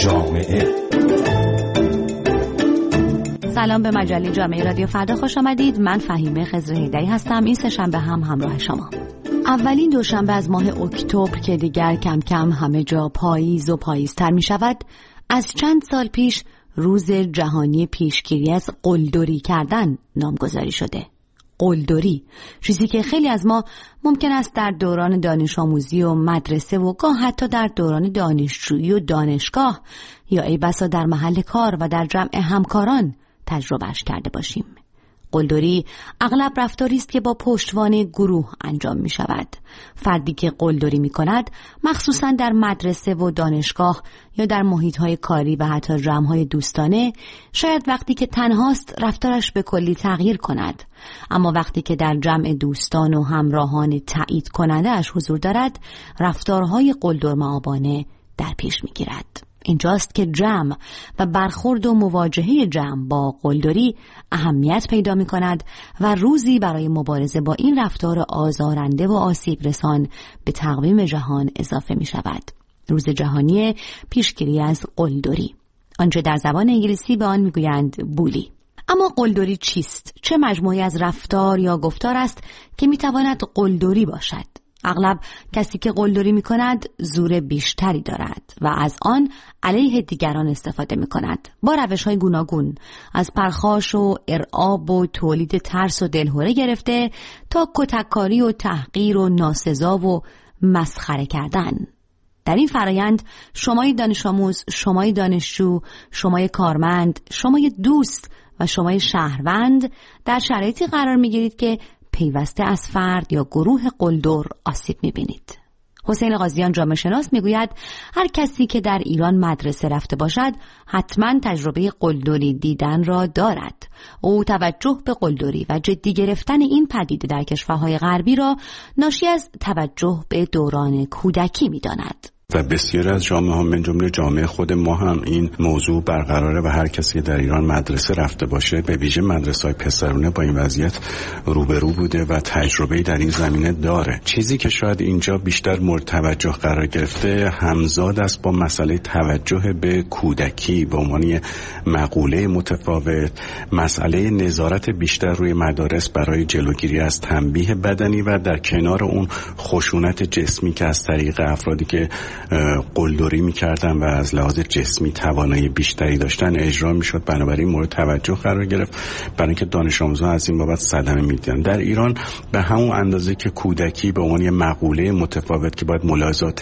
جامعه. سلام، به مجله جامعه رادیو فردا خوش آمدید. من فهیمه خضرهیدری هستم. این سه‌شنبه هم همراه شما. اولین دوشنبه از ماه اکتبر که دیگر کم کم همه جا پاییز و پاییزتر می شود، از چند سال پیش روز جهانی پیشگیری از قلدری کردن نامگذاری شده. قلدری، چیزی که خیلی از ما ممکن است در دوران دانش آموزی و مدرسه و گاه حتی در دوران دانشجویی و دانشگاه یا ای بسا در محل کار و در جمع همکاران تجربهش کرده باشیم. قلدری اغلب رفتاری است که با پشتوانه گروه انجام می شود. فردی که قلدری می کند مخصوصا در مدرسه و دانشگاه یا در محیط‌های کاری و حتی جمع‌های دوستانه شاید وقتی که تنهاست رفتارش به کلی تغییر کند، اما وقتی که در جمع دوستان و همراهان تایید کننده‌اش حضور دارد رفتارهای قلدرمآبانه در پیش می گیرد. اینجاست که جمع و برخورد و مواجهه جمع با قلدری اهمیت پیدا می کند و روزی برای مبارزه با این رفتار آزارنده و آسیب رسان به تقویم جهان اضافه می شود. روز جهانی پیشگیری از قلدری، آنچه در زبان انگلیسی به آن می گویند بولی. اما قلدری چیست؟ چه مجموعی از رفتار یا گفتار است که می تواند قلدری باشد؟ اغلب کسی که قلدری می کند زور بیشتری دارد و از آن علیه دیگران استفاده می کند با روش‌های گوناگون، از پرخاش و ارعاب و تولید ترس و دلهره گرفته تا کتککاری و تحقیر و ناسزا و مسخره کردن. در این فرایند شمای دانش آموز، شمای دانشجو، شمای کارمند، شمای دوست و شمای شهروند در شرایطی قرار می گیرید که پیوسته از فرد یا گروه قلدر آسیب می‌بینید. حسین قاضیان جامعه شناس میگوید هر کسی که در ایران مدرسه رفته باشد حتما تجربه قلدری دیدن را دارد. او توجه به قلدری و جدی گرفتن این پدیده در کشورهای غربی را ناشی از توجه به دوران کودکی می‌داند. و بسیاری از جامعه ها من جمله جامعه خود ما هم این موضوع برقراره و هر کسی که در ایران مدرسه رفته باشه به ویژه مدرسه‌های پسرونه با این وضعیت روبرو بوده و تجربه‌ای در این زمینه داره. چیزی که شاید اینجا بیشتر مورد توجه قرار گرفته همزاد است با مسئله توجه به کودکی به عنوان مقوله متفاوت، مسئله نظارت بیشتر روی مدارس برای جلوگیری از تنبیه بدنی و در کنار اون خشونت جسمی که از طریق افرادی که قلدری می‌کردن و از لحاظ جسمی توانایی بیشتری داشتن اجرا می‌شد، بنابراین مورد توجه قرار گرفت برای اینکه دانش آموزان از این بابت صدمه می‌دیدن. در ایران به همون اندازه که کودکی به عنوان مقوله متفاوت که باید ملاحظات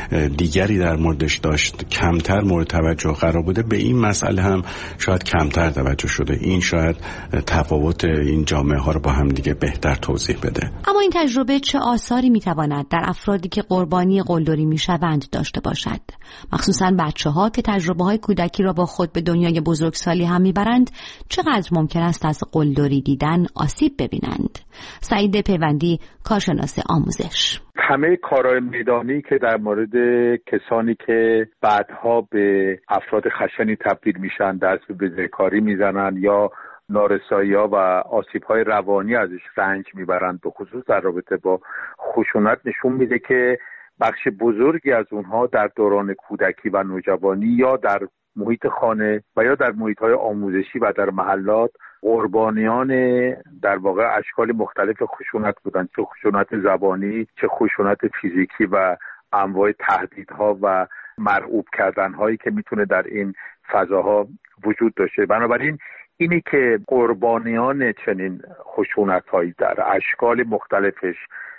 دیگری در موردش داشت کمتر مورد توجه قرار بوده، به این مسئله هم شاید کمتر توجه شده. این شاید تفاوت این جامعه ها رو با هم دیگه بهتر توضیح بده. اما این تجربه چه آثاری می‌تواند در افرادی که قربانی قلدری می‌شوند داشته باشد؟ مخصوصا بچه‌ها که تجربه‌های کودکی را با خود به دنیای بزرگسالی هم میبرند چقدر ممکن است از قلدری دیدن آسیب ببینند؟ سعید پیوندی، کارشناس آموزش: همه کارهای میدانی که در مورد کسانی که بعدها به افراد خشنی تبدیل میشن دست به بزهکاری میزنن یا نارسایی‌ها و آسیب‌های روانی ازش رنج میبرند، به خصوص در رابطه با خشونت، نشون میده که بخش بزرگی از اونها در دوران کودکی و نوجوانی یا در محیط خانه و یا در محیط‌های آموزشی و در محلات قربانیان در واقع اشکال مختلف خشونت بودند، چه خشونت زبانی، چه خشونت فیزیکی و انواع تهدیدها و مرعوب کردن‌هایی که میتونه در این فضاها وجود داشته. بنابراین اینی که قربانیان چنین خشونت‌هایی در اشکال مختلفش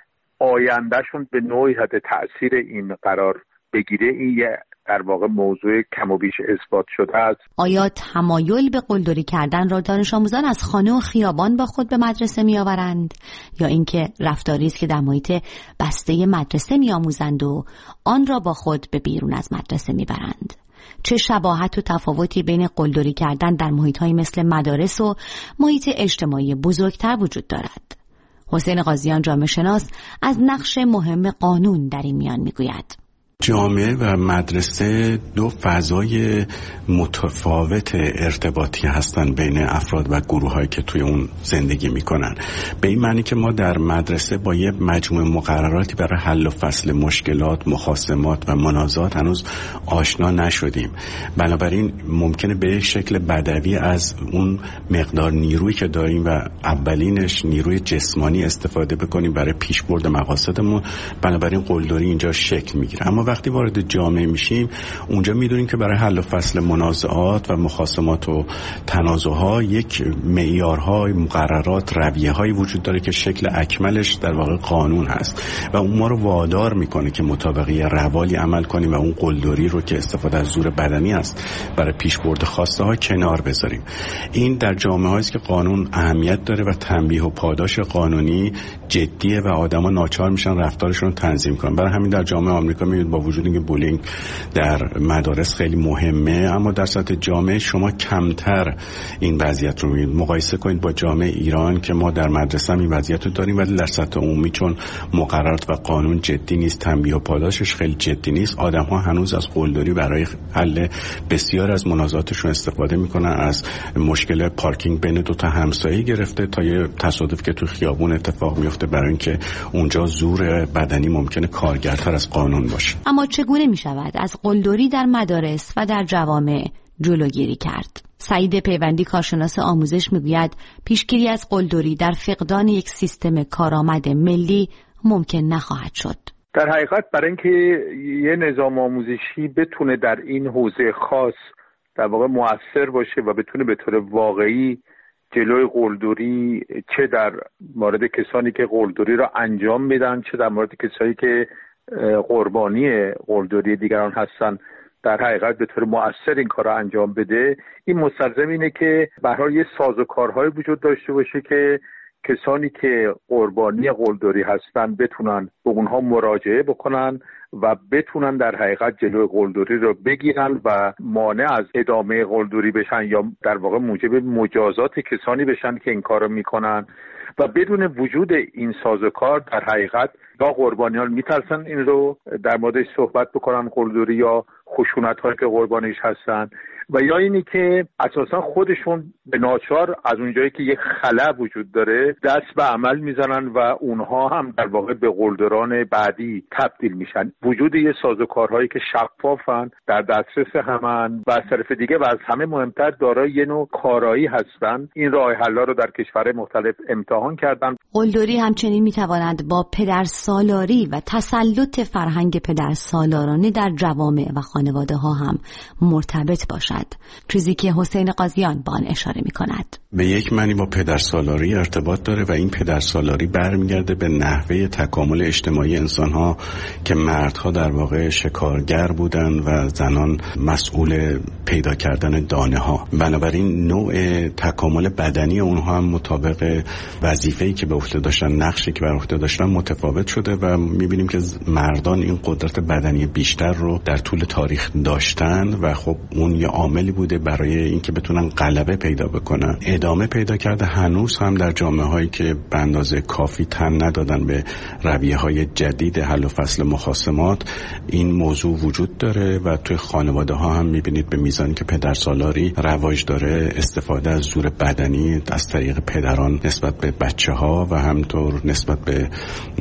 آیندهشون به نوعی حد تأثیر این قرار بگیره، این در واقع موضوع کم و بیش اثبات شده است. آیا تمایل به قلدری کردن را دانش آموزان از خانه و خیابان با خود به مدرسه می آورند یا اینکه رفتاری است که در محیط بسته مدرسه می آموزند و آن را با خود به بیرون از مدرسه می برند؟ چه شباهت و تفاوتی بین قلدری کردن در محیط‌های مثل مدارس و محیط اجتماعی بزرگتر وجود دارد؟ حسین قاضیان جامعه شناس از نقش مهم قانون در این میان میگوید: جامعه و مدرسه دو فضای متفاوت ارتباطی هستن بین افراد و گروه‌هایی که توی اون زندگی میکنن. به این معنی که ما در مدرسه با یه مجموعه مقرراتی برای حل و فصل مشکلات، مخاصمات و منازعات هنوز آشنا نشدیم. بنابراین ممکنه به یک شکل بدوی از اون مقدار نیرویی که داریم و اولینش نیروی جسمانی استفاده بکنیم برای پیشبرد مقاصدمون. بنابراین قلدری اینجا شکل میگیره. اما وقتی وارد جامعه میشیم اونجا میدونیم که برای حل و فصل منازعات و مخاصمات و تنازعها یک معیارهای، مقررات، رویه‌های وجود داره که شکل اکملش در واقع قانون هست و اون ما رو وادار میکنه که مطابق یه روالی عمل کنیم و اون قلدری رو که استفاده از زور بدنی است برای پیشبرد خواسته ها کنار بذاریم. این در جامعه‌ای است که قانون اهمیت داره و تنبیه و پاداش قانونی جدیه و آدما ناچار میشن رفتارشون رو تنظیم کنن. برای همین در جامعه آمریکا میبینید با وجود اینکه بولینگ در مدارس خیلی مهمه، اما در سطح جامعه شما کمتر این وضعیت رو میبینید. مقایسه کنید با جامعه ایران که ما در مدرسه هم این وضعیت رو داریم، ولی در سطح عمومی چون مقررات و قانون جدی نیست، تنبیه و پاداشش خیلی جدی نیست، آدم‌ها هنوز از قلدری برای حل بسیار از منازعاتشون استفاده میکنن. از مشکل پارکینگ بین دو تا همسایه گرفته تا یه تصادف که تو خیابون اتفاق میفته برای اینکه اونجا زور بدنی ممکنه کارگرتر از قانون باشه. اما چگونه می شود از قلدری در مدارس و در جوامع جلوگیری کرد؟ سعید پیوندی کارشناس آموزش میگوید پیشگیری از قلدری در فقدان یک سیستم کارآمد ملی ممکن نخواهد شد. در حقیقت برای اینکه یه نظام آموزشی بتونه در این حوزه خاص در واقع مؤثر باشه و بتونه به طور واقعی جلوی قلدری، چه در مورد کسانی که قلدری را انجام میدن چه در مورد کسانی که قربانی قلدری دیگران هستن، در حقیقت به طور مؤثر این کار را انجام بده، این مستلزم اینه که به هر حال یه سازوکارهای وجود داشته باشه که کسانی که قربانی قلدری هستن بتونن به اونها مراجعه بکنن و بتونن در حقیقت جلوی قلدری رو بگیرن و مانع از ادامه قلدری بشن یا در واقع موجب مجازات کسانی بشن که این کار رو میکنن. و بدون وجود این سازوکار در حقیقت یا قربانیان میترسن این رو در موردش صحبت بکنن قلدری یا خشونت هایی که قربانیش هستن، و یا اینی که اساسا خودشون به ناچار از اونجایی که یک خلا وجود داره دست به عمل میزنن و اونها هم در واقع به قلدران بعدی تبدیل میشن. وجود یه سازوکارهایی که شفافن، در دسترس همن و از طرف دیگه و از همه مهمتر دارای یه نوع کارایی هستن، این راه حل‌ها رو در کشورهای مختلف امتحان کردن. قلدری همچنین میتواند با پدرسالاری و تسلط فرهنگ پدرسالارانه در جوامع و خانواده ها هم مرتبط باشد، چیزی که حسین قاضیان با آن اشاره می کند. به یک معنی با پدرسالاری ارتباط داره و این پدرسالاری برمیگرده به نحوه تکامل اجتماعی انسان‌ها که مردها در واقع شکارگر بودن و زنان مسئول پیدا کردن دانه‌ها. بنابراین نوع تکامل بدنی اونها هم مطابق وظیفه‌ای که به عهده داشتن، نقشی که بر عهده داشتن متفاوت شده و می‌بینیم که مردان این قدرت بدنی بیشتر رو در طول تاریخ داشتن و خب اون یه عاملی بوده برای اینکه بتونن غلبه پیدا بکنن. ادامه پیدا کرده هنوز هم در جامعه‌هایی که به اندازه کافی تن ندادن به رویه‌های جدید حل و فصل مخاصمات این موضوع وجود داره و توی خانواده‌ها هم می‌بینید به میزانی که پدرسالاری رواج داره استفاده از زور بدنی از طریق پدران نسبت به بچه‌ها و همینطور نسبت به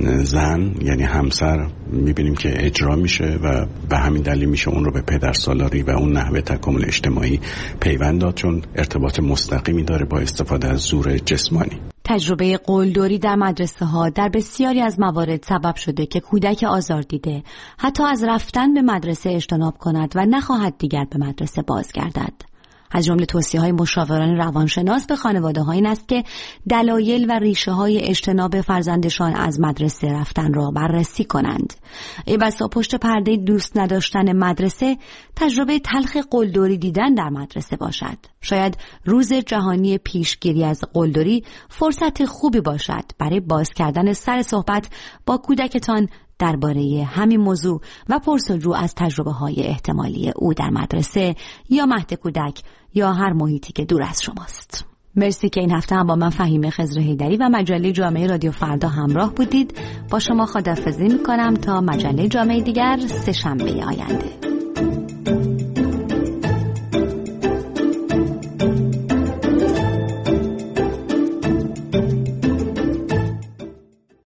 زن یعنی همسر می‌بینیم که اجرا میشه و به همین دلیل میشه اون رو به پدرسالاری و اون نحوه تکامل اجتماعی پیوند داد، چون ارتباط مستقیمی داره با استفاده از زور جسمانی. تجربه قلدری در مدرسه ها در بسیاری از موارد سبب شده که کودک آزار دیده حتی از رفتن به مدرسه اجتناب کند و نخواهد دیگر به مدرسه بازگردد. از جمله توصیه‌های مشاوران روانشناس به خانواده‌ها این است که دلایل و ریشه‌های اجتناب فرزندشان از مدرسه رفتن را بررسی کنند. ای بسا پشت پرده دوست نداشتن مدرسه تجربه تلخ قلدری دیدن در مدرسه باشد. شاید روز جهانی پیشگیری از قلدری فرصت خوبی باشد برای باز کردن سر صحبت با کودکتان درباره همین موضوع و پرس‌وجو از تجربه‌های احتمالی او در مدرسه یا مهد کودک یا هر محیطی که دور از شماست. مرسی که این هفته هم با من فهیمه خضر حیدری و مجله جامعه رادیو فردا همراه بودید. با شما خداحافظی میکنم تا مجله جامعه دیگر سه‌شنبه آینده.